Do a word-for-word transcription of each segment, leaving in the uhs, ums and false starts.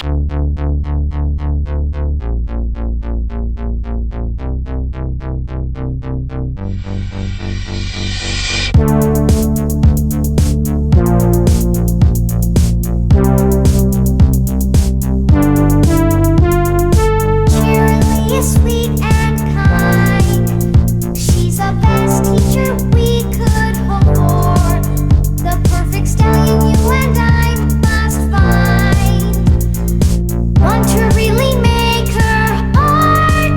Cheerily is sweet and kind. She's the best teacher we could hope for. The perfect stallion you and I must find. Want to really make her heart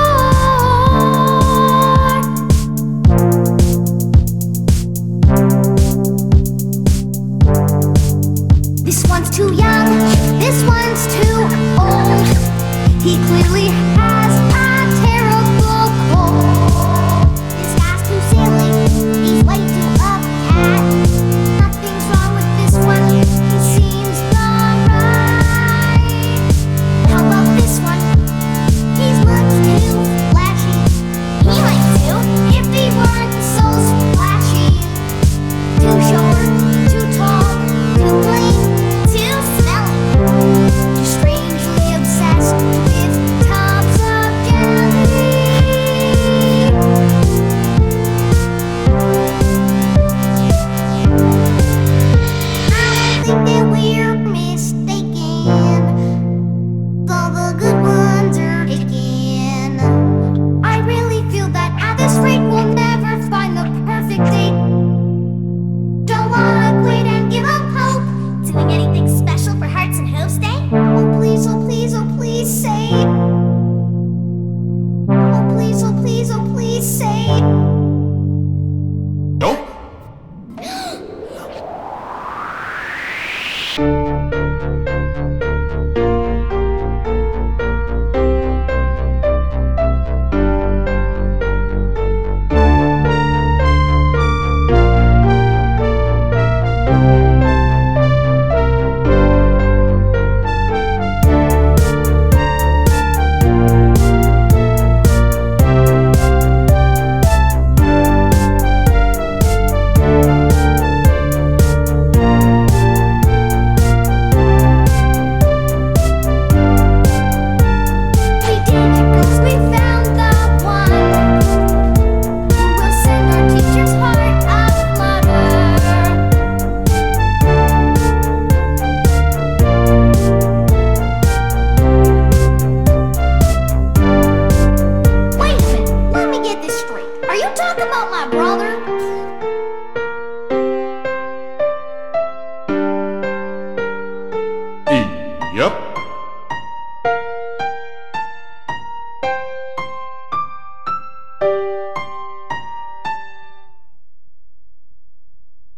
soar. This one's too young, this one's too old. He clearly has a terrible cold. This guy's too silly, he's way too uptight. Nothing's wrong with this one, he seems alright. How about this one? He's much too flashy. He might do if he weren't so splashy. Too short, too tall, too clean, too smelly. Just strangely obsessed with tubs of jelly. I don't think that we're mistaken. All the good ones are taken. I really feel that at this rate we'll never find the perfect date. Don't wanna quit and give up hope. Doing anything special for Hearts and Hopes Day? Oh please, oh please, oh please say. Oh please, oh please, oh please say. Nope. We did it 'cause we found the one who will send our teacher's heart a flutter. Wait a minute, let me get this straight. Are you talking about my brother? Yep.